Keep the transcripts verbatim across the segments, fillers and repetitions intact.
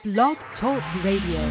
Blog Talk Radio.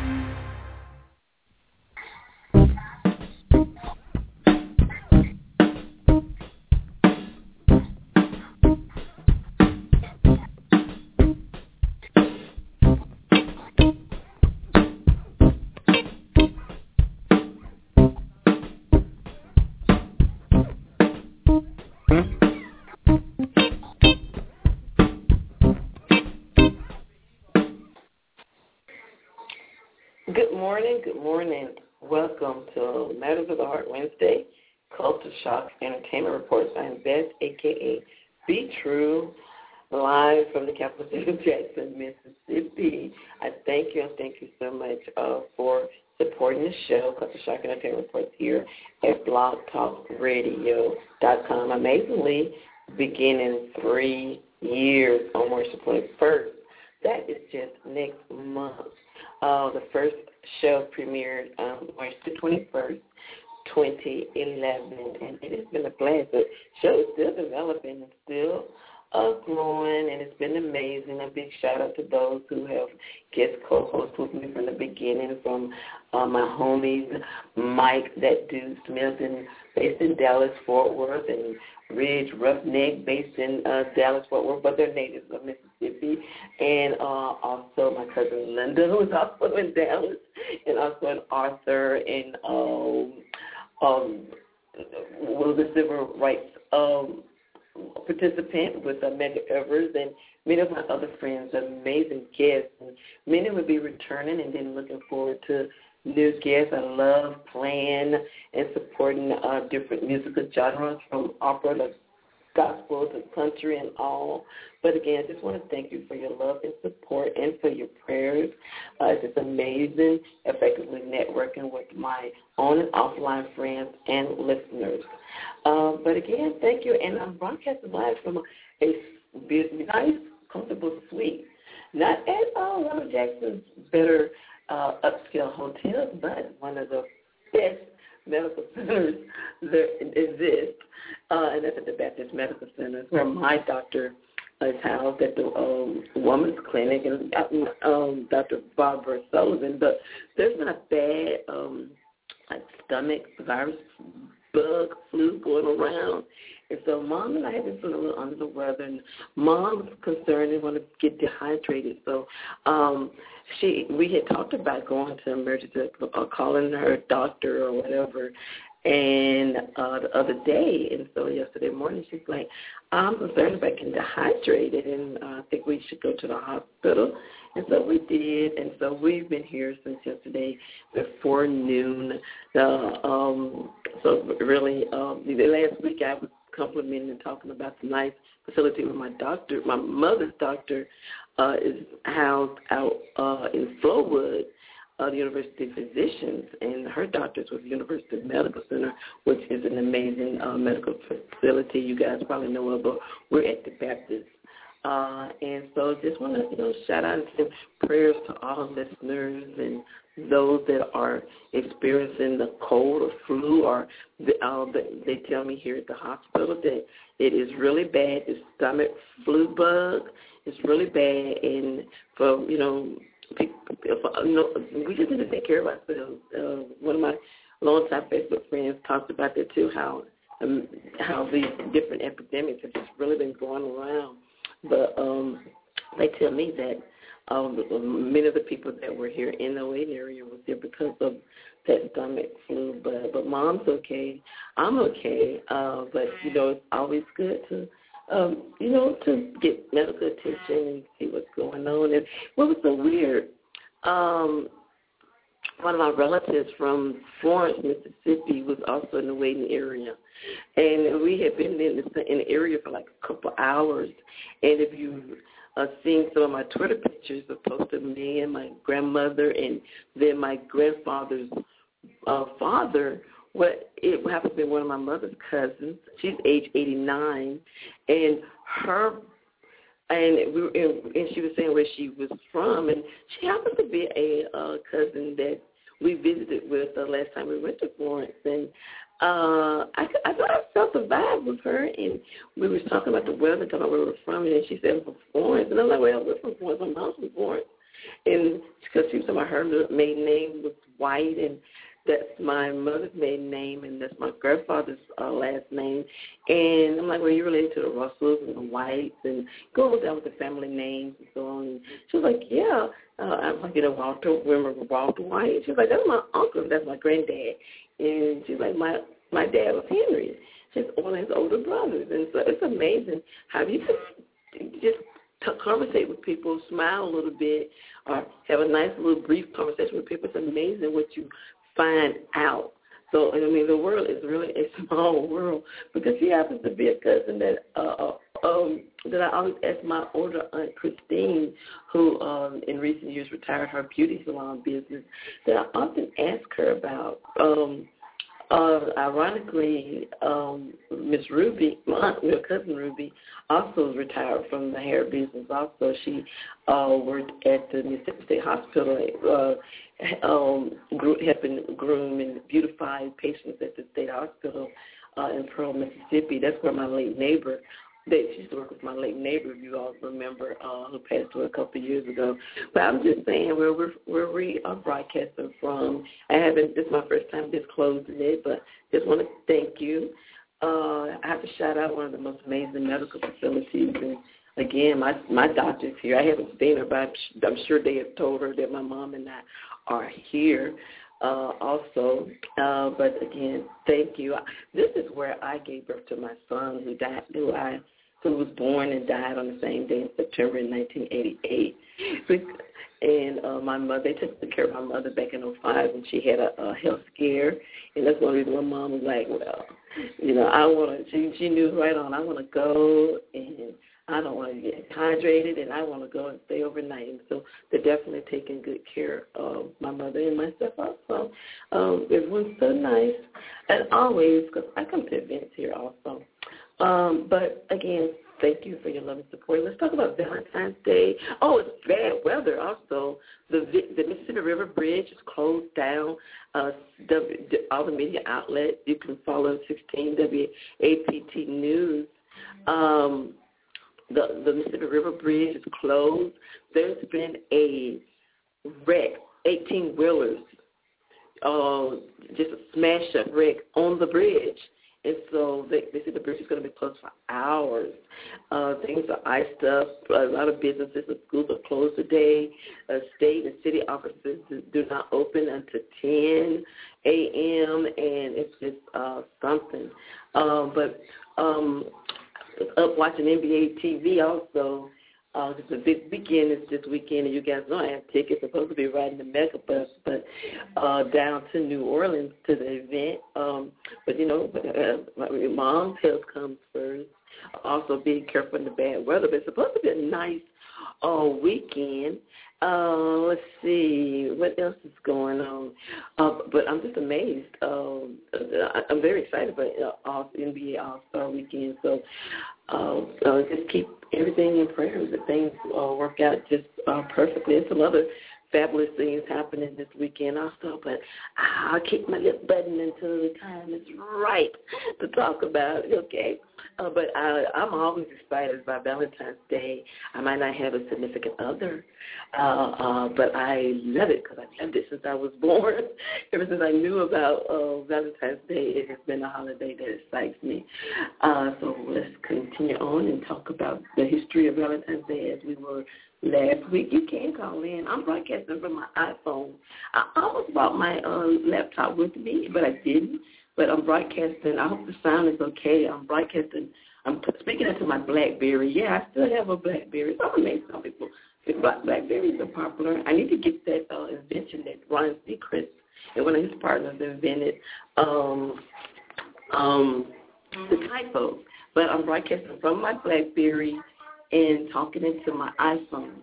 Good morning, good morning. Welcome to Matters of the Heart Wednesday, Culture Shock Entertainment Reports. I am Beth, a k a. Be True, live from the capital city of Jackson, Mississippi. I thank you and thank you so much uh, for supporting the show, Culture Shock Entertainment Reports, here at blog talk radio dot com. Amazingly, beginning three years on March the twenty-first. That is just next month. Uh, the first show premiered um, March the twenty-first, twenty eleven, and it has been a blast. The show is still developing and still uh, growing, and it's been amazing. A big shout-out to those who have guest co-hosts with me from the beginning, from uh, my homies, Mike, that dude Smith, and based in Dallas, Fort Worth, and Ridge Roughneck, based in uh, Dallas, Fort Worth, but they're natives of Mississippi, and uh, also my cousin Linda, who is also in Dallas, and also an author and um, um, was a civil rights um, participant with uh, Medgar Evers, and many of my other friends, amazing guests, and many will be returning, and then looking forward to new guests. I love playing and supporting uh, different musical genres, from opera to gospel to country and all. But again, I just want to thank you for your love and support and for your prayers. Uh, it's just amazing, effectively networking with my on and offline friends and listeners. Uh, but again, thank you. And I'm broadcasting live from a, a nice, comfortable suite. Not at uh, one of Jackson's better Uh, upscale hotels, but one of the best medical centers that exist, uh, and that's at the Baptist Medical Center, where my doctor is housed at the um, Women's Clinic, and um, Doctor Barbara Sullivan. But there's been a bad um, like stomach virus, bug, flu going around. And so Mom and I have been feeling a little under the weather, and Mom's concerned and want to get dehydrated. So um, she, we had talked about going to emergency, or calling her doctor or whatever, and uh, the other day, and so yesterday morning, she's like, I'm concerned about getting dehydrated, and uh, I think we should go to the hospital. And so we did, and so we've been here since yesterday before noon. Uh, um, so really, um, the last week I was complimenting and talking about the nice facility where my doctor, my mother's doctor, uh, is housed out uh, in Flowood, uh, the University of Physicians, and her doctor's with the University Medical Center, which is an amazing uh, medical facility. You guys probably know of, but we're at the Baptist. Uh, and so just want to, you know, shout out and send prayers to all listeners and those that are experiencing the cold or flu, or the, uh, they tell me here at the hospital that it is really bad. The stomach flu bug is really bad, and for, you know, people, for, you know, we just need to take care of ourselves. Uh, one of my longtime Facebook friends talked about that too, how um, how these different epidemics have just really been going around. But um, they tell me that um, many of the people that were here in the Wayne area was here because of that stomach flu. But but Mom's okay. I'm okay. Uh, but, you know, it's always good to, um, you know, to get medical attention and see what's going on. And what was so weird, um, one of my relatives from Florence, Mississippi, was also in the Wayne area. And we had been in the, in the area for like a couple hours. And if you've uh, seen some of my Twitter pictures of posted me and my grandmother and then my grandfather's uh, father, what it happened to be one of my mother's cousins. She's age eighty-nine, and her and we were, and she was saying where she was from, and she happened to be a uh, cousin that we visited with the last time we went to Florence, and uh, I, I thought I felt the vibe with her, and we were talking about the weather, talking about where we were from, and she said, I'm from Florence, and I'm like, well, we're from Florence, my mom's from Florence, And because she was talking about her maiden name was White, and that's my mother's maiden name, and that's my grandfather's uh, last name. And I'm like, well, you're related to the Russells and the Whites, and going down with the family names and so on. And she was like, yeah. Uh, I'm like, you know, Walter, remember Walter White? She was like, that's my uncle, that's my granddad. And she's like, my my dad was Henry. She's one of his older brothers. And so it's amazing how you can just t- conversate with people, smile a little bit, or have a nice little brief conversation with people. It's amazing what you find out. So, I mean, the world is really a small world, because she happens to be a cousin that uh, um, that I always ask my older aunt, Christine, who um, in recent years retired her beauty salon business, that I often ask her about. Um, uh, ironically, um, Miss Ruby, my aunt, my cousin Ruby, also retired from the hair business. Also, she uh, worked at the Mississippi State Hospital, uh, um, helping groom and beautify patients at the state hospital uh, in Pearl, Mississippi. That's where my late neighbor, they, she used to work with my late neighbor, if you all remember, uh, who passed away a couple of years ago. But I'm just saying where we're, where we are broadcasting from. I haven't, this is my first time disclosing it, but just want to thank you. Uh, I have to shout out one of the most amazing medical facilities. And, again, my my doctor's here. I haven't seen her, but I'm sure they have told her that my mom and I are here uh, also. Uh, but, again, thank you. This is where I gave birth to my son, who died, who I who was born and died on the same day in September in nineteen eighty-eight. And uh, my mother, they took care of my mother back in oh five, and she had a, a health scare. And that's one reason my mom was like, well, you know, I want to, she, she knew right on, I want to go, and I don't want to get hydrated, and I want to go and stay overnight. And so they're definitely taking good care of my mother and myself also. Um, everyone's so nice, as always, because I come to events here also. Um, but, again, thank you for your love and support. Let's talk about Valentine's Day. Oh, it's bad weather also. The the Mississippi River Bridge is closed down. Uh, w, all the media outlets, you can follow sixteen W A P T News. Um, the, the Mississippi River Bridge is closed. There's been a wreck, eighteen-wheelers, uh, just a smash-up wreck on the bridge. And so they, they say the bridge is going to be closed for hours. Uh, things are iced up. A lot of businesses and schools are closed today. Uh, state and city offices do not open until ten a.m., and it's just uh, something. Uh, but um, up watching N B A T V also. Uh, it's a big weekend. It's this weekend, and you guys know I have tickets. I'm supposed to be riding the mega bus, but uh, down to New Orleans to the event. Um, but, you know, uh, my mom's health comes first. Also being careful in the bad weather. But it's supposed to be a nice uh, weekend. Uh, let's see. What else is going on? Uh, but I'm just amazed. Um, I'm very excited about uh, N B A All-Star Weekend. So uh, uh, just keep everything in prayers that things uh, work out just uh, perfectly. And some other fabulous things happening this weekend also, but I'll keep my lip button until the time is right to talk about it, okay? Uh, but I, I'm always excited about Valentine's Day. I might not have a significant other, uh, uh, but I love it because I've loved it since I was born. Ever since I knew about uh, Valentine's Day, it has been a holiday that excites me. Uh, so let's continue on and talk about the history of Valentine's Day as we were last week. You can call in. I'm broadcasting from my iPhone. I almost brought my uh, laptop with me, but I didn't. But I'm broadcasting. I hope the sound is okay. I'm broadcasting. I'm speaking into my BlackBerry. Yeah, I still have a BlackBerry. So I'm amazed some people think BlackBerries are popular. I need to get that uh, invention that Ryan Seacrest and one of his partners invented, um, um, the typo. But I'm broadcasting from my BlackBerry and talking into my iPhone.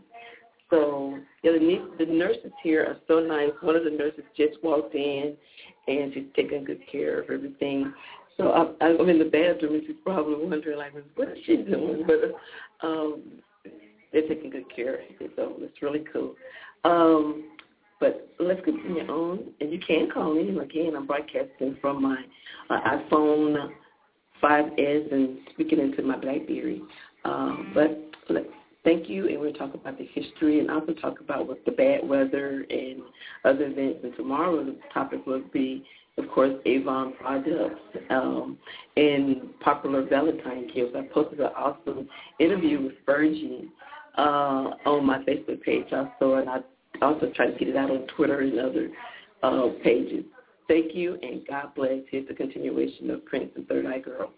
So yeah, the, the nurses here are so nice. One of the nurses just walked in, and she's taking good care of everything. So I, I'm in the bathroom, and she's probably wondering, like, what is she doing? But um, they're taking good care of it, so it's really cool. Um, but let's continue on, and you can call in. Again, I'm broadcasting from my uh, iPhone five S and speaking into my BlackBerry. Um, but let, thank you, and we'll talk about the history and also talk about what the bad weather and other events. And tomorrow the topic will be, of course, Avon products um, and popular Valentine gifts. I posted an awesome interview with Fergie uh, on my Facebook page also, and I also try to get it out on Twitter and other uh, pages. Thank you, and God bless. Here's the continuation of Prince and Third Eye Girl.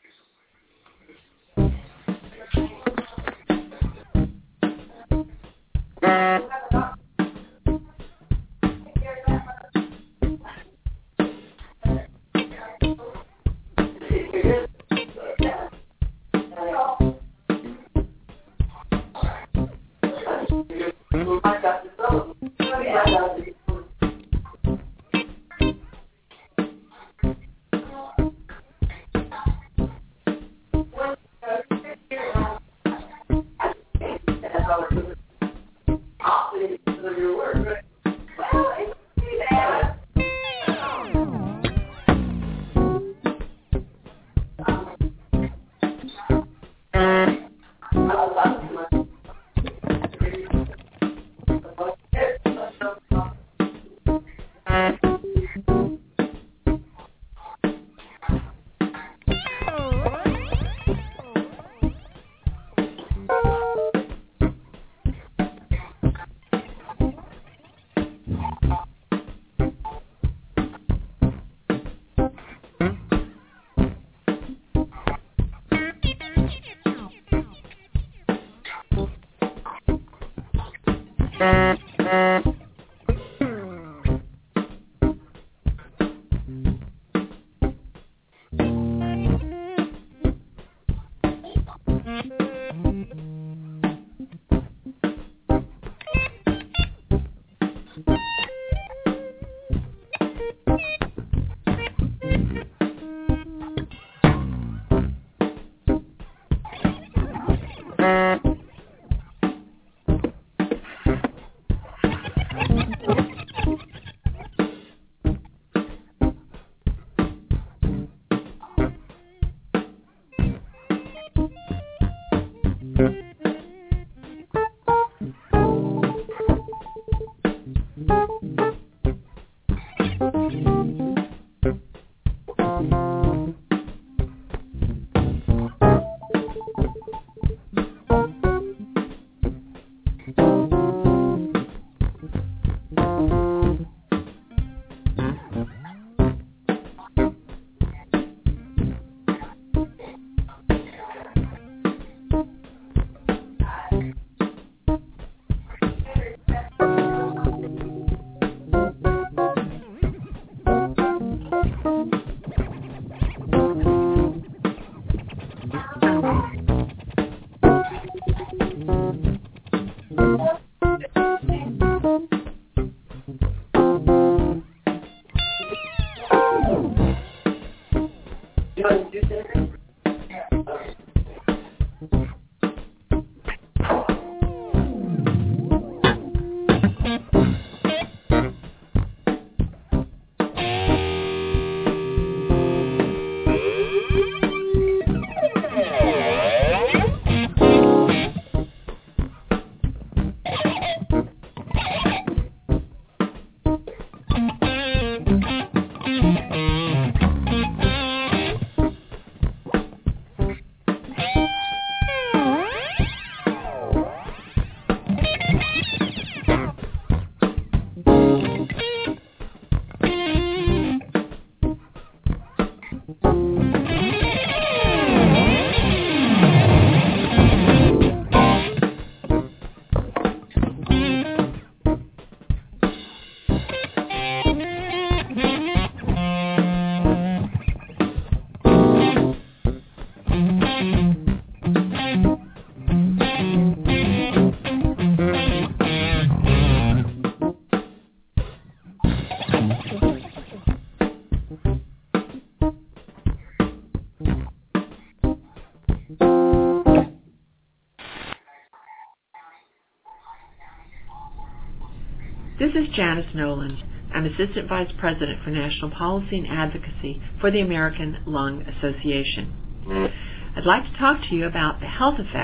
This is Janice Noland. I'm Assistant Vice President for National Policy and Advocacy for the American Lung Association. I'd like to talk to you about the health effects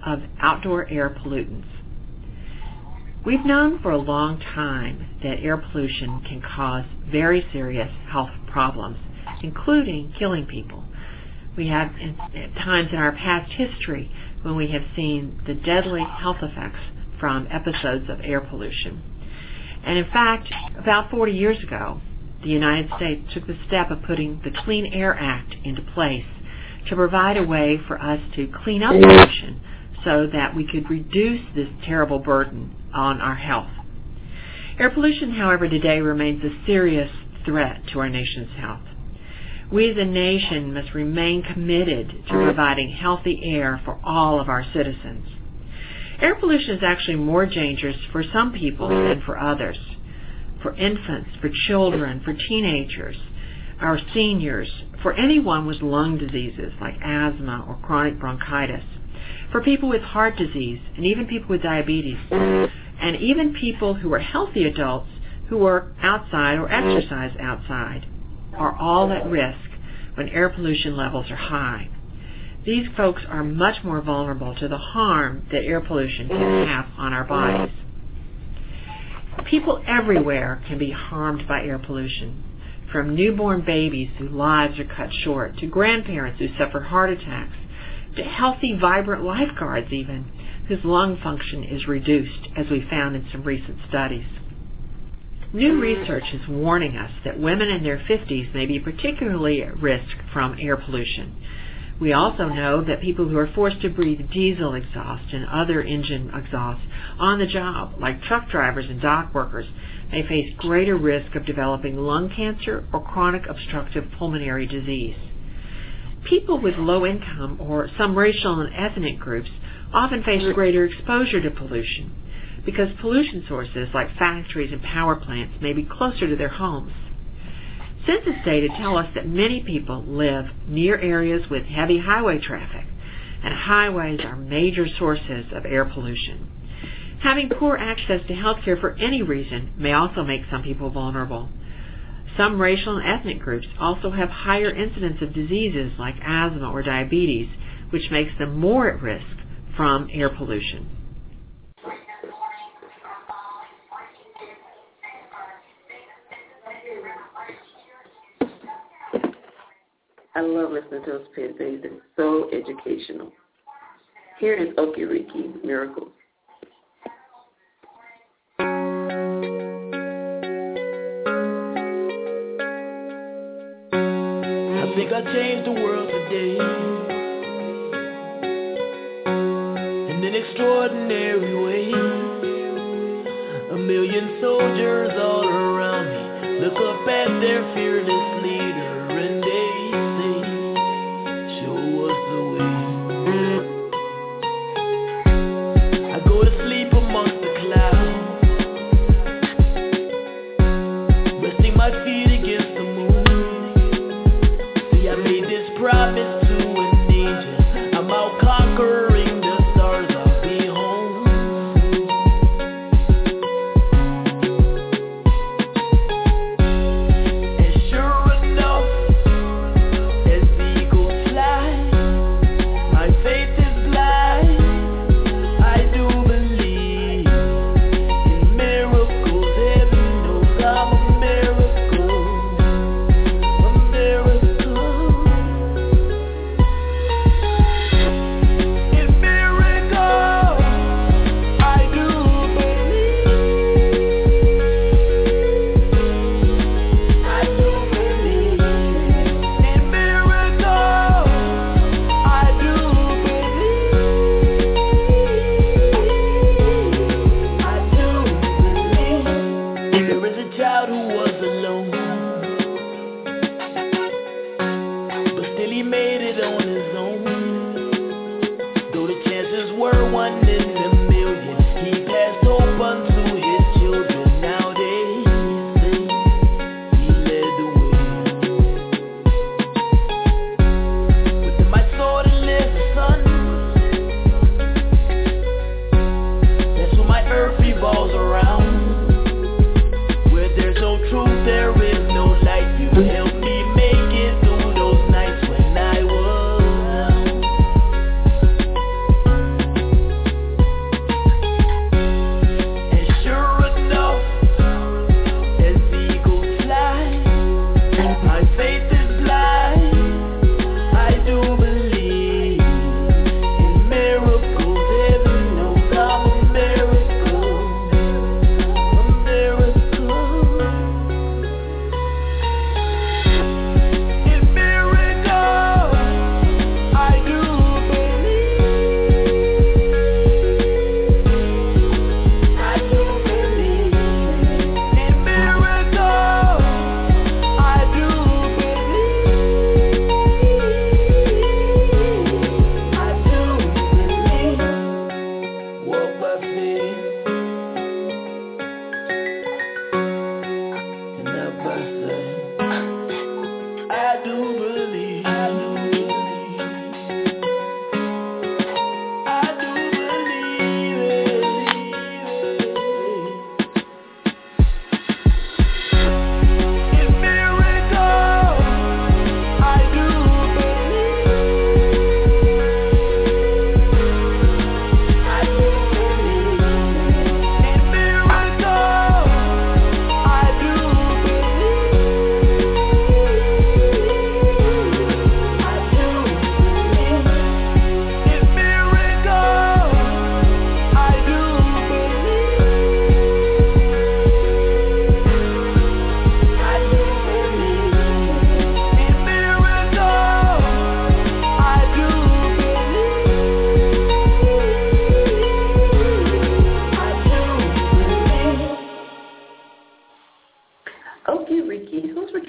of outdoor air pollutants. We've known for a long time that air pollution can cause very serious health problems, including killing people. We have at times in our past history when we have seen the deadly health effects from episodes of air pollution. And in fact, about forty years ago, the United States took the step of putting the Clean Air Act into place to provide a way for us to clean up pollution so that we could reduce this terrible burden on our health. Air pollution, however, today remains a serious threat to our nation's health. We as a nation must remain committed to providing healthy air for all of our citizens. Air pollution is actually more dangerous for some people than for others. For infants, for children, for teenagers, our seniors, for anyone with lung diseases like asthma or chronic bronchitis, for people with heart disease and even people with diabetes, and even people who are healthy adults who work outside or exercise outside are all at risk when air pollution levels are high. These folks are much more vulnerable to the harm that air pollution can have on our bodies. People everywhere can be harmed by air pollution, from newborn babies whose lives are cut short, to grandparents who suffer heart attacks, to healthy, vibrant lifeguards even, whose lung function is reduced, as we found in some recent studies. New research is warning us that women in their fifties may be particularly at risk from air pollution. We also know that people who are forced to breathe diesel exhaust and other engine exhaust on the job, like truck drivers and dock workers, may face greater risk of developing lung cancer or chronic obstructive pulmonary disease. People with low income or some racial and ethnic groups often face greater exposure to pollution because pollution sources like factories and power plants may be closer to their homes. Census data tell us that many people live near areas with heavy highway traffic, and highways are major sources of air pollution. Having poor access to health care for any reason may also make some people vulnerable. Some racial and ethnic groups also have higher incidence of diseases like asthma or diabetes, which makes them more at risk from air pollution. I love listening to those pit days. It's so educational. Here is Okiriki, Miracles. I think I changed the world today in an extraordinary way. A million soldiers all around me look up at their fearless leader and they say, show us the way. I go to sleep amongst the clouds, resting my feet against the moon. See, I made this promise to an angel, I'm out conquering the stars, I'll be home. As sure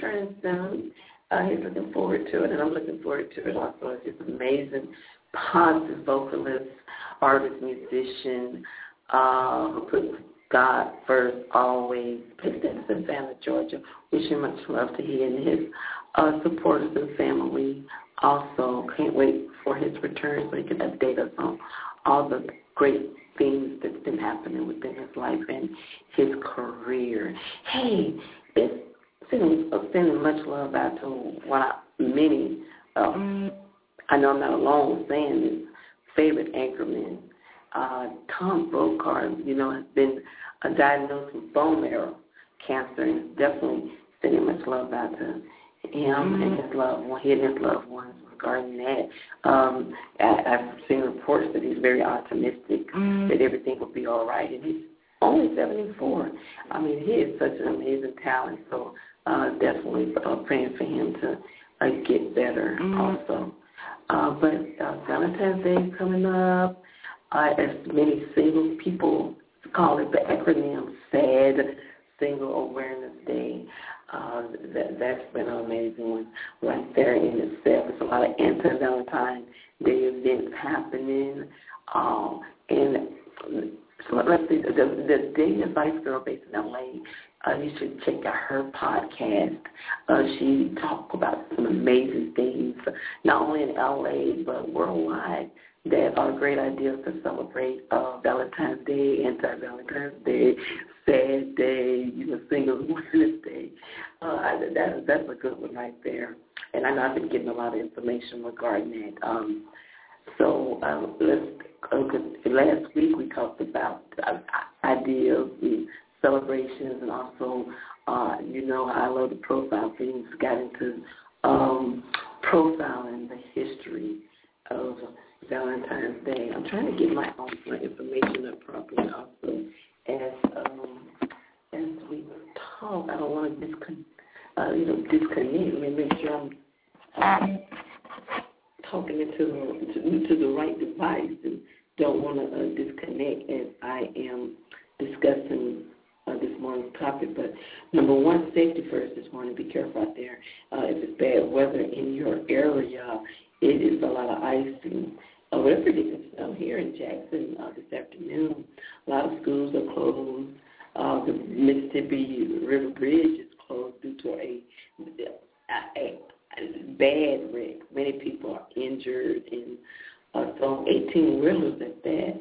returning soon. Uh, he's looking forward to it, and I'm looking forward to it also. He's just amazing, positive vocalist, artist, musician, uh, who puts God first always. Based in Savannah, Georgia. Wishing much love to he and his uh, supporters and family. Also, can't wait for his return so he can update us on all the great things that's been happening within his life and his career. Hey, it's sending, sending much love out to one of many, uh, I know I'm not alone saying this, favorite anchorman, uh, Tom Brokar, you know, has been uh, diagnosed with bone marrow cancer, and definitely sending much love out to him mm-hmm. and his loved one, he and his loved ones regarding that. Um, I, I've seen reports that he's very optimistic mm-hmm. that everything will be all right, and he's only seventy-four. I mean, he is such an amazing talent, so uh, definitely uh, praying for him to uh, get better mm-hmm. also. Uh, but uh, Valentine's Day is coming up. Uh, as many single people call it, the acronym SAD, Single Awareness Day. Uh, that, that's been an amazing one right there in itself. There's a lot of anti-Valentine's Day events happening. Uh, and so let's see, the, the Dating Advice Girl based in L A, uh, you should check out her podcast. Uh, she talks about some amazing things, not only in L A, but worldwide, that are great ideas to celebrate uh, Valentine's Day, anti-Valentine's Day, Sad Day, you know, Single Awareness Day. Uh, that, that's a good one right there. And I know I've been getting a lot of information regarding that. Um, so um, let's, uh, last week we talked about uh, ideas and celebrations, and also, uh, you know, I love the profile things, got into um, profiling the history of Valentine's Day. I'm trying to get my own my information up properly also as um, as we talk. I don't want to disconnect, uh, you know, disconnect. I mean, make sure I'm talking into the to, to the right device, and don't want to uh, disconnect as I am discussing uh, this morning's topic. But number one, safety first this morning. Be careful out there. Uh, if it's bad weather in your area, it is a lot of icing. Uh, we're predicting snow here in Jackson uh, this afternoon. A lot of schools are closed. Uh, the Mississippi River Bridge is closed due to a, a, a bad wreck. Many people are injured, and uh, so eighteen-wheelers at that.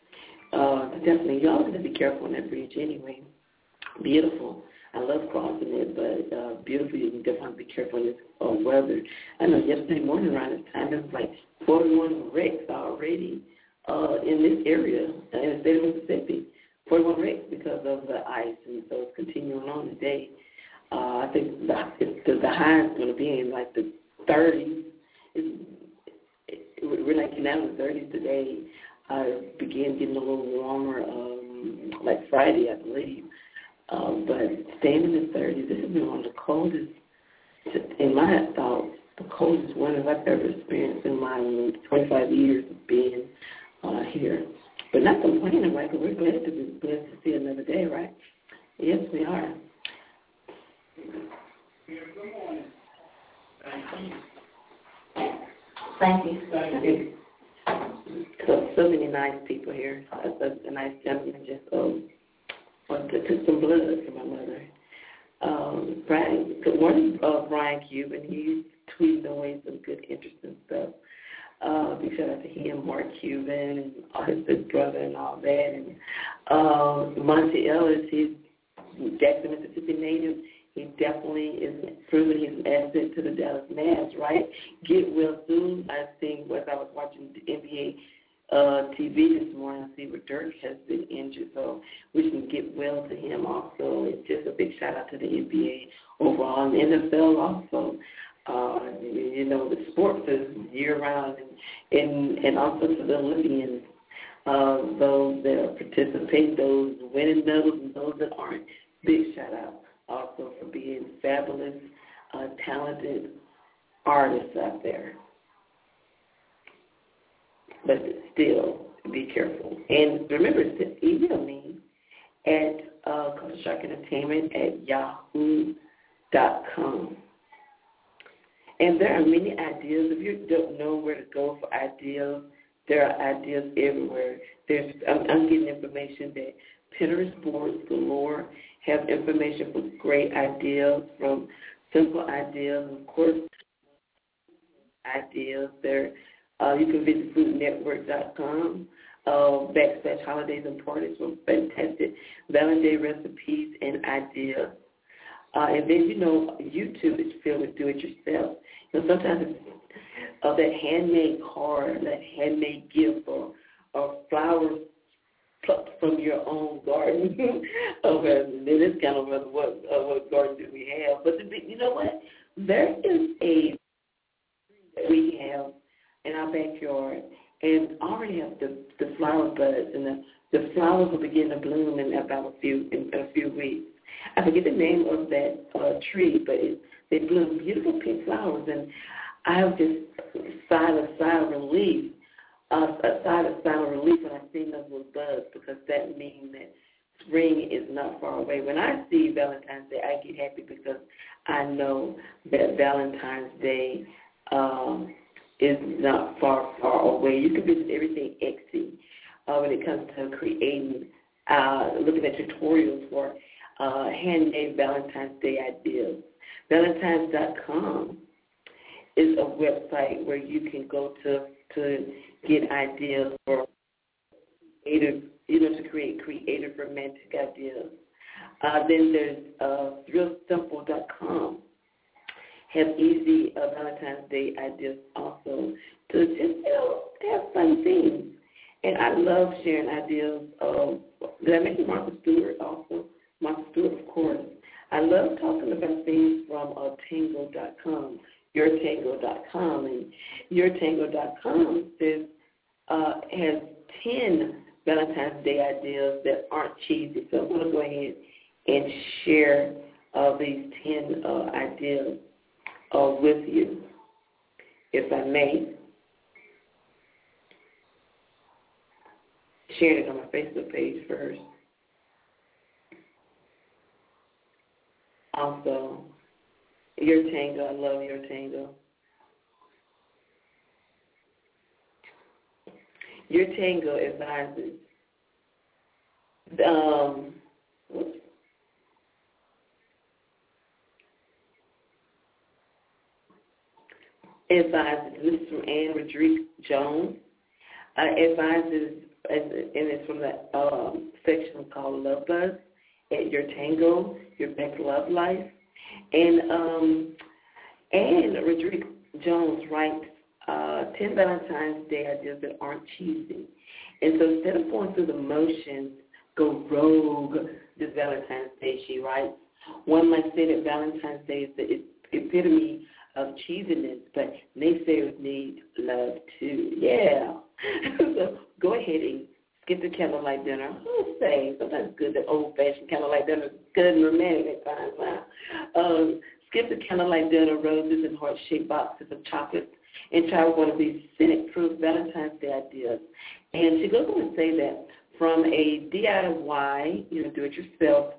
Uh, definitely, you always have to be careful on that bridge anyway. Beautiful. I love crossing it, but uh, beautiful. You can definitely be careful in this uh, weather. I know yesterday morning around this time, it was like forty-one wrecks already uh, in this area in the state of Mississippi. forty-one wrecks because of the ice, and so it's continuing on today. Uh, I think the, the, the high is going to be in like the thirties. It's, it, we're like now in the thirties today. I began getting a little warmer, um, like Friday, I believe. Um, but staying in the thirties, this has been one of the coldest, in my thoughts, the coldest winters I've ever experienced in my twenty-five years of being uh, here. But not complaining, right? Because we're glad to be blessed to see another day, right? Yes, we are. Good morning. Thank you. Thank you. Thank you. So, so many nice people here. A, a nice gentleman just um, wanted to took some blood for my mother. Um, Brian, good morning, uh, Brian Cuban. He's tweeting away some good, interesting stuff. Uh, big shout out to him, Mark Cuban, and all his big brother and all that. And uh, Monty Ellis, he's Jackson, Mississippi native. He definitely is proving his asset to the Dallas Mavs, right? Get well soon. I think as I was watching the N B A uh, T V this morning, I see where Dirk has been injured, so we can get well to him also. It's just a big shout out to the N B A overall and the N F L also. Uh, you know, the sports is year-round, and, and, and also to the Olympians, uh, those that participate, those winning medals and those that aren't. Big shout out also for being fabulous, uh, talented artists out there. But still, be careful. And remember to email me at uh, Culture Shock Entertainment at yahoo dot com. And there are many ideas. If you don't know where to go for ideas, there are ideas everywhere. There's, I'm, I'm getting information that Pinterest boards galore have information for great ideas, from simple ideas, of course, ideas. There, uh, you can visit food network dot com, uh, backslash holidays and parties for fantastic Valentine's recipes and ideas. Uh, and then, you know, YouTube is filled with do-it-yourself. You know, sometimes it's uh, that handmade card, that handmade gift, or, or flowers plucked from your own garden. Okay, and then it's kind of what, uh, what garden do we have. But, the, you know what? There is a that we have in our backyard, and already have the, the flower buds, and the, the flowers will begin to bloom in about a few in a few weeks. I forget the name of that uh, tree, but it, they bloom beautiful pink flowers, and I have just sighed a sigh of relief, uh, a sigh of sigh of relief when I see those little buds, because that means that spring is not far away. When I see Valentine's Day, I get happy because I know that Valentine's Day um, is not far, far away. You can visit everything Etsy uh, when it comes to creating, uh, looking at tutorials for Uh, handmade Valentine's Day ideas. Valentines dot com is a website where you can go to to get ideas for creative, you know, to create creative romantic ideas. Uh, then there's uh, thrill simple dot com. Have easy uh, Valentine's Day ideas also to just, you know, have fun things. And I love sharing ideas. Of, did I mention Martha Stewart also? Martha Stewart, of course. I love talking about things from uh, Tango dot com, your tango dot com. And your tango dot com says, uh, has ten Valentine's Day ideas that aren't cheesy. So I'm going to go ahead and share uh, these ten uh, ideas uh, with you, if I may. Share it on my Facebook page first. Also, Your Tango, I love Your Tango. Your Tango advises, um, whoops, advises, this is from Anne Rodriguez Jones, uh, advises, and it's from the um, section called Love Buzz, at Your Tango, Your Best Love Life. And um, Anne Rodriguez Jones writes uh, ten Valentine's Day ideas that aren't cheesy. And so instead of going through the motions, go rogue this Valentine's Day, she writes. One might say that Valentine's Day is the epitome of cheesiness, but naysayers need love too. Yeah. So go ahead and skip the candlelight dinner. Who'll say? Sometimes it's good that old-fashioned candlelight dinner is good and romantic at times. Huh? Um, skip the candlelight dinner, roses and heart-shaped boxes of chocolates, and try one of these cynic-proof Valentine's Day ideas. And she goes on to say that from a D I Y, you know, do-it-yourself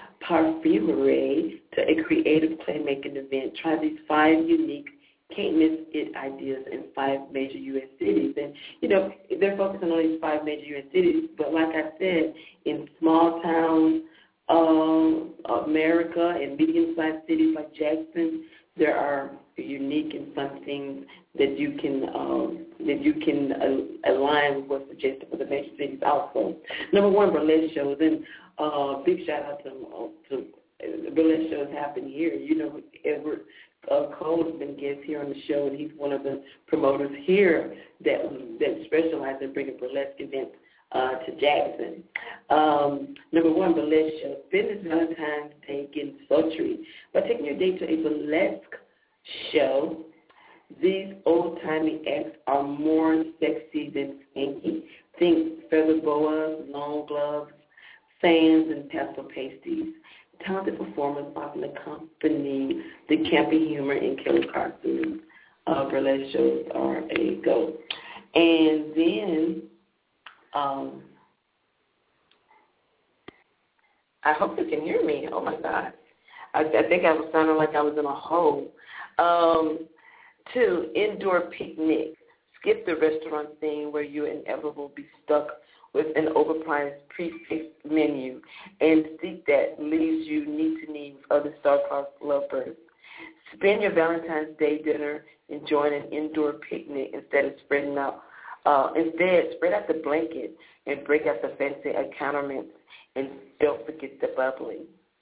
parfumery to a creative playmaking event, try these five unique can't miss it ideas in five major U S cities. And, you know, they're focusing on these five major U S cities, but like I said, in small towns, um, America, and medium-sized cities like Jackson, there are unique and fun things that you can um, that you can uh, align with what's suggested for the major cities also. Number one, burlesque shows, and uh, big shout out to, uh, to uh, burlesque shows happen here. You know, Edward Uh, Cole has been guest here on the show, and he's one of the promoters here that that specializes in bringing burlesque events uh, to Jackson. Um, number one, burlesque show. Spend this Valentine's Day getting sultry by taking your date to a burlesque show. These old-timey acts are more sexy than skanky. Think feather boas, long gloves, fans, and pastel pasties. Talented performers often accompany the campy humor and killer costumes. Uh, burlesque shows are a go. And then, um, I hope you can hear me. Oh, my God. I, I think I was sounding like I was in a hole. Um, two, indoor picnic. Skip the restaurant scene where you inevitably be stuck with an overpriced prefixed menu and seek that leaves you knee to knee with other star-crossed lovebirds. Spend your Valentine's Day dinner enjoying an indoor picnic instead of spreading out. Uh, instead, spread out the blanket and break out the fancy accoutrements, and don't forget the bubbly.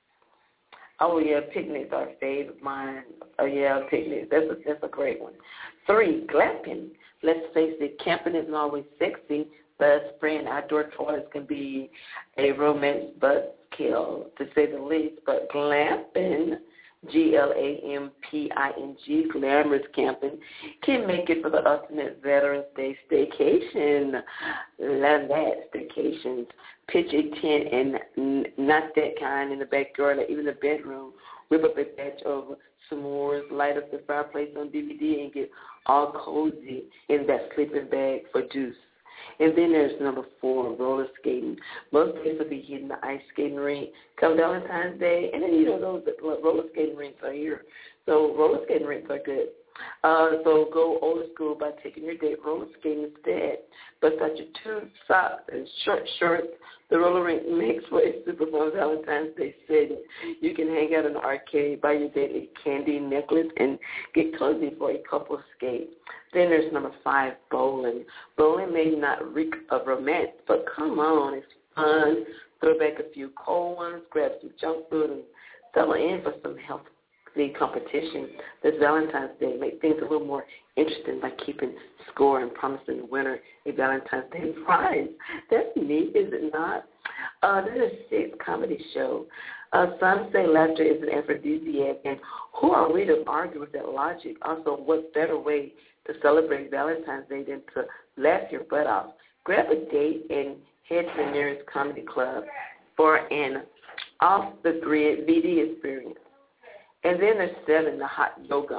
Oh, yeah, picnics are a favorite of mine. Oh, yeah, picnics. That's a, that's a great one. Three, glamping. Let's face it, camping isn't always sexy, but spraying outdoor toys can be a romance buzzkill, to say the least. But glamping, G L A M P I N G, glamorous camping, can make it for the ultimate Veterans Day staycation. Love that, staycations. Pitch a tent and n- not that kind in the backyard or even the bedroom. Whip up a batch of s'mores, light up the fireplace on D V D, and get all cozy in that sleeping bag for juice. And then there's number four, roller skating. Most places will be hitting the ice skating rink come Valentine's Day. And then, you know, those roller skating rinks are here. So roller skating rinks are good. Uh, so go old school by taking your date roller skating instead. Bust out your tube socks and short shorts. The roller rink makes for a super fun Valentine's Day setting. You can hang out in the arcade, buy your date a candy necklace, and get cozy for a couple skate. Then there's number five, bowling. Bowling may not reek of romance, but come on, it's fun. Throw back a few cold ones, grab some junk food, and settle in for some healthy competition this Valentine's Day. Make things a little more interesting by keeping score and promising the winner a Valentine's Day prize. That's neat, is it not? Uh, then there's six, comedy show. Uh, some say laughter is an aphrodisiac, and who are we to argue with that logic? Also, what better way to celebrate Valentine's Day than to laugh your butt off? Grab a date and head to the nearest comedy club for an off-the-grid V D experience. And then there's seven, the hot yoga.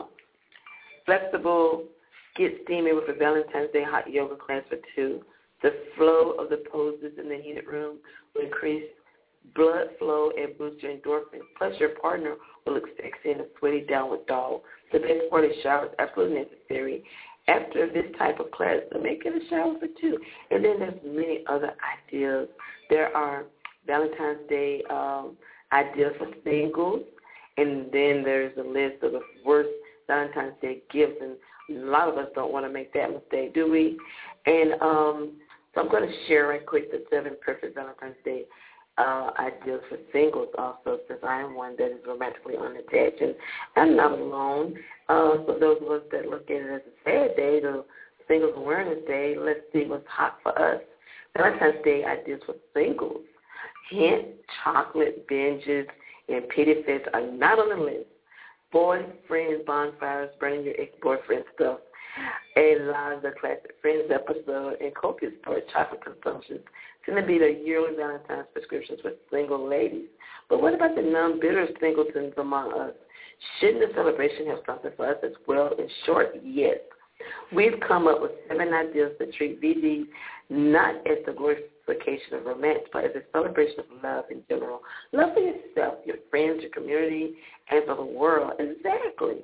Flexible, get steamy with a Valentine's Day hot yoga class for two. The flow of the poses in the heated room will increase blood flow and boost your endorphins. Plus, your partner will look sexy in a sweaty downward dog. The best part is shower is absolutely necessary after this type of class, so make it a shower for two. And then there's many other ideas. There are Valentine's Day um, ideas for singles. And then there's a list of the worst Valentine's Day gifts, and a lot of us don't want to make that mistake, do we? And um, so I'm going to share right quick the seven perfect Valentine's Day uh, ideas for singles also, since I am one that is romantically unattached, and I'm not alone. Uh, so those of us that look at it as a sad day, the Singles Awareness Day, let's see what's hot for us. Valentine's Day ideas for singles. Hint, chocolate binges and pity fits are not on the list. Boyfriend bonfires, burning your ex-boyfriend stuff, a lot of the classic Friends episode, and copious for chocolate consumption. It's going to be the yearly Valentine's prescriptions for single ladies. But what about the non-bitter singletons among us? Shouldn't the celebration have something for us as well? In short, yes. We've come up with seven ideas to treat V D not as the glorification of romance, but as a celebration of love in general. Love for yourself, your friends, your community, and for the world. Exactly.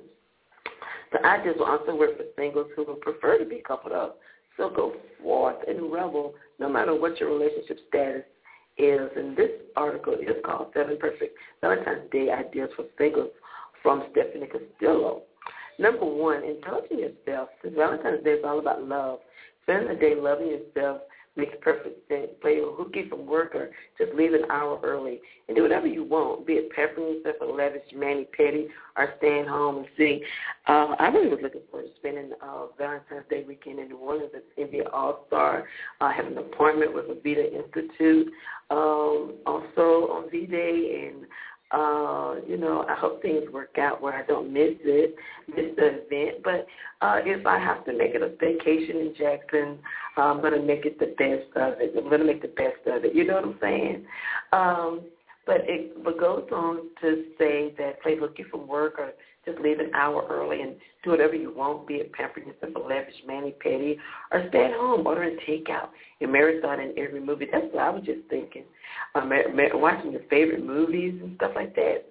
The ideas will also work for singles who would prefer to be coupled up. So go forth and revel, no matter what your relationship status is. And this article is called Seven Perfect Valentine's Day Ideas for Singles from Stephanie Castillo. Number one, indulging yourself. Since Valentine's Day is all about love. Spending the day loving yourself makes perfect sense. Play a hooky from work or just leave an hour early and do whatever you want, be it peppering yourself a lavish mani-pedi or staying home and see. Uh, I really was looking forward to spending uh, Valentine's Day weekend in New Orleans at N B A All-Star. I uh, have an appointment with the Vita Institute um, also on V-Day, and Uh, you know, I hope things work out where I don't miss it, miss the event. But uh, if I have to make it a vacation in Jackson, uh, I'm going to make it the best of it. I'm going to make the best of it. You know what I'm saying? Um, but it but goes on to say that play hooky from work or just leave an hour early and do whatever you want, be it pampering yourself a lavish mani-pedi or stay at home, ordering takeout and marathon in every movie. That's what I was just thinking. Uh, mar- mar- watching your favorite movies and stuff like that, that's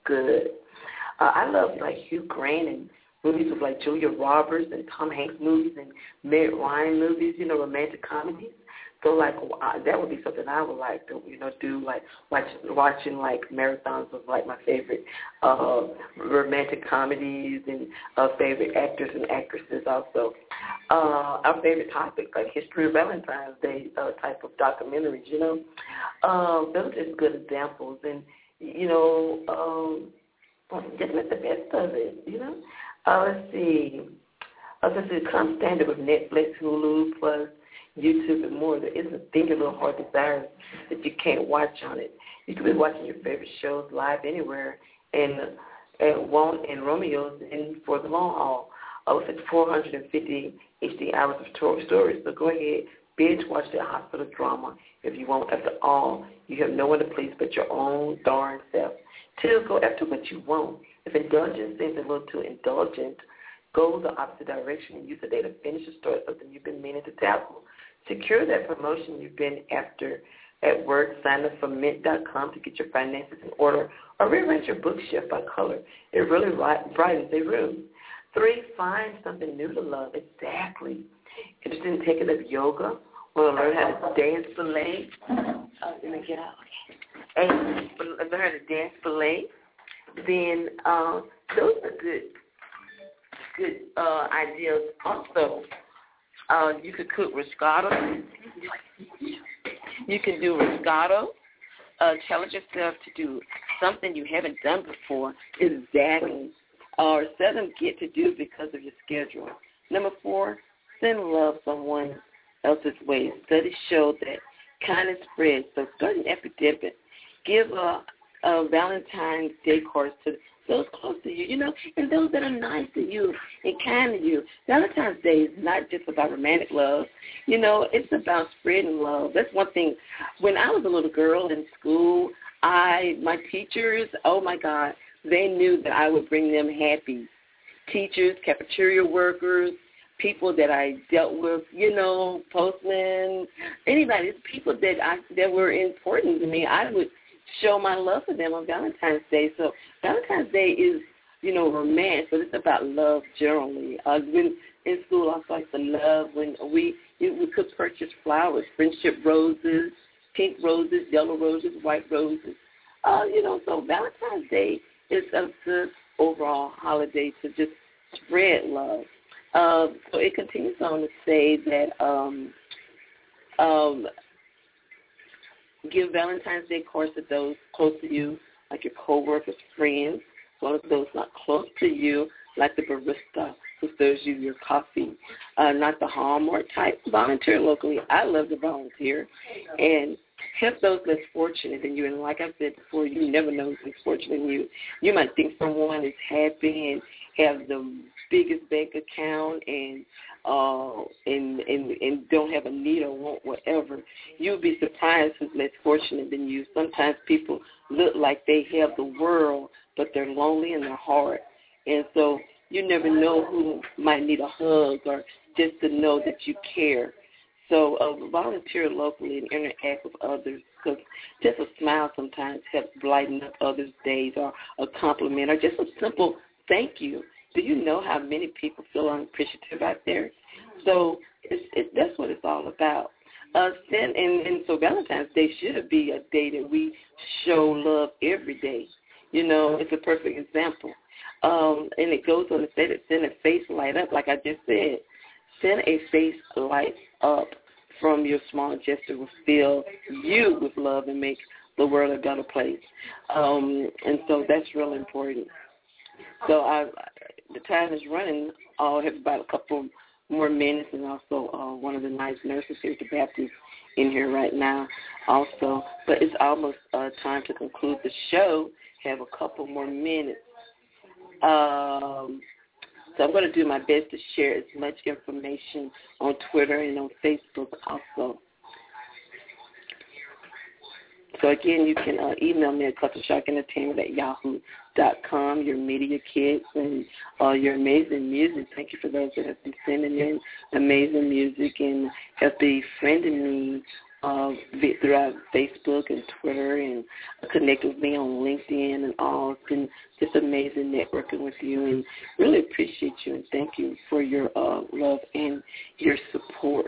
good. Uh, I love, like, Hugh Grant and movies with, like, Julia Roberts and Tom Hanks movies and Meg Ryan movies, you know, romantic comedies. So, like, uh, that would be something I would like to, you know, do, like, watch, watching, like, marathons of, like, my favorite uh, romantic comedies and uh, favorite actors and actresses also. Uh, our favorite topic, like History of Valentine's Day uh, type of documentaries, you know. Uh, those are just good examples. And, you know, um, just make the best of it, you know. Uh, let's see. Uh, let's see, come standard with Netflix, Hulu, plus YouTube and more. There isn't a thing a little hard desires that you can't watch on it. You can be watching your favorite shows live anywhere and and won't and Romeo's in for the long haul. Oh, it's four hundred fifty H D hours of stories. So go ahead, binge watch that hospital drama if you want. After all, you have no one to please but your own darn self. Till go after what you want. If indulgence seems a little too indulgent, go the opposite direction and use the day to finish or start something you've been meaning to tackle. Secure that promotion you've been after at work. Sign up for mint dot com to get your finances in order or rearrange your bookshelf by color. It really brightens a room. Three, find something new to love. Exactly. Interested in taking up yoga? Want to learn how to dance ballet? Uh, let me get out. And learn how to dance ballet? Then uh, those are good, good uh, ideas. Also, uh, you could cook risotto. You can do risotto. Uh, challenge yourself to do something you haven't done before. Exactly. Or seldom get to do because of your schedule. Number four, send love someone else's way. Studies show that kindness spreads. So start an epidemic. Give a, a Valentine's Day course to those close to you, you know, and those that are nice to you and kind to you. Valentine's Day is not just about romantic love. You know, it's about spreading love. That's one thing. When I was a little girl in school, I my teachers, oh, my God, they knew that I would bring them happy. Teachers, cafeteria workers, people that I dealt with, you know, postmen, anybody, people that I that were important to me, I would show my love for them on Valentine's Day. So Valentine's Day is, you know, romance, but it's about love generally. Uh, when in school, I used to love when we we could purchase flowers, friendship roses, pink roses, yellow roses, white roses. Uh, you know, so Valentine's Day is a good overall holiday to just spread love. Uh, so it continues on to say that um, um, give Valentine's Day course to those close to you, like your coworkers, friends, as well as those not close to you, like the barista who serves you your coffee, uh, not the Hallmark type. Volunteer locally. I love to volunteer. And help those less fortunate than you. And like I said before, you never know who's less fortunate than you. You might think someone is happy and have the biggest bank account and uh and, and and don't have a need or want whatever. You'll be surprised who's less fortunate than you. Sometimes people look like they have the world, but they're lonely in their heart. And so you never know who might need a hug or just to know that you care. So uh, volunteer locally and interact with others, because just a smile sometimes helps brighten up others' days, or a compliment, or just a simple thank you. Do you know how many people feel unappreciative out there? So it's, it, that's what it's all about. Uh, and, and so Valentine's Day should be a day that we show love every day. You know, it's a perfect example. Um, and it goes on to say that send a face light up, like I just said. Send a face light up from your small gesture will fill you with love and make the world a better place. Um, and so that's really important. So I, the time is running. I'll have about a couple more minutes, and also uh, one of the nice nurses here at the Baptist in here right now also. But it's almost uh, time to conclude the show. Have a couple more minutes. Um, so I'm going to do my best to share as much information on Twitter and on Facebook also. So, again, you can uh, email me at culture shock entertainment at yahoo dot com, your media kits and uh, your amazing music. Thank you for those that have been sending in amazing music and have befriended me uh, throughout Facebook and Twitter, and connect with me on LinkedIn and all. It's been just amazing networking with you, and really appreciate you and thank you for your uh, love and your support.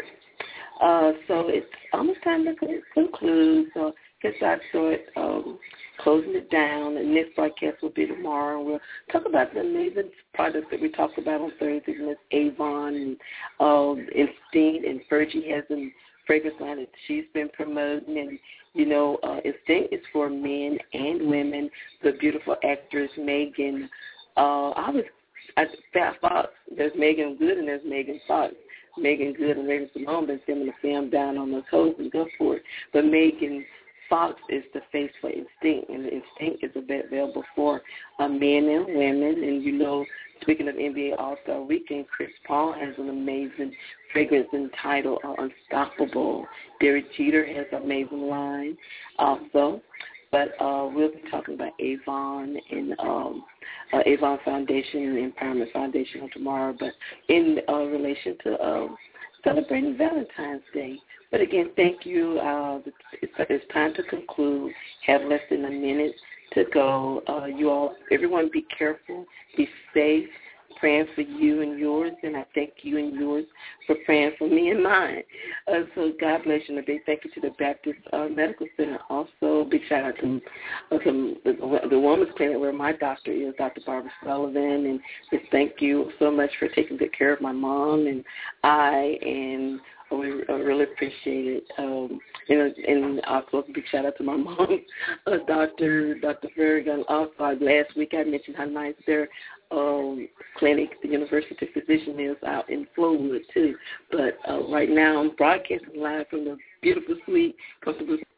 Uh, so it's almost time to conclude. So I guess I'd start um, closing it down. The next broadcast will be tomorrow. We'll talk about the amazing products that we talked about on Thursday, and that's Avon and uh, Instinct, and Fergie has a fragrance line that she's been promoting. And, you know, uh, Instinct is for men and women. The beautiful actress Megan, uh, I was, I, Fat Fox, there's Megan Good and there's Megan Fox. Megan Good and Raven Simone been filming the film down on the coast in Gulfport, but Megan Fox is the face for Instinct, and Instinct is available for uh, men and women. And, you know, speaking of N B A All-Star Weekend, Chris Paul has an amazing fragrance entitled uh, Unstoppable. Derek Jeter has an amazing line also. But uh, we'll be talking about Avon and um, uh, Avon Foundation and Empowerment Foundation on tomorrow, but in uh, relation to uh, celebrating Valentine's Day. But again, thank you. Uh, it's, it's time to conclude. Have less than a minute to go. Uh, you all, everyone, be careful, be safe. Praying for you and yours, and I thank you and yours for praying for me and mine. Uh, so God bless you, and a big thank you to the Baptist uh, Medical Center. Also, a big shout out to, uh, to the, the Women's Clinic where my doctor is, Doctor Barbara Sullivan, and just thank you so much for taking good care of my mom and I, and we really appreciate it. Um, and, and also a big shout out to my mom, uh, Doctor Doctor Ferrigan. Also, last week I mentioned how nice their um, clinic, the University Physician, is out in Flowood too. But uh, right now I'm broadcasting live from the beautiful, sweet, comfortable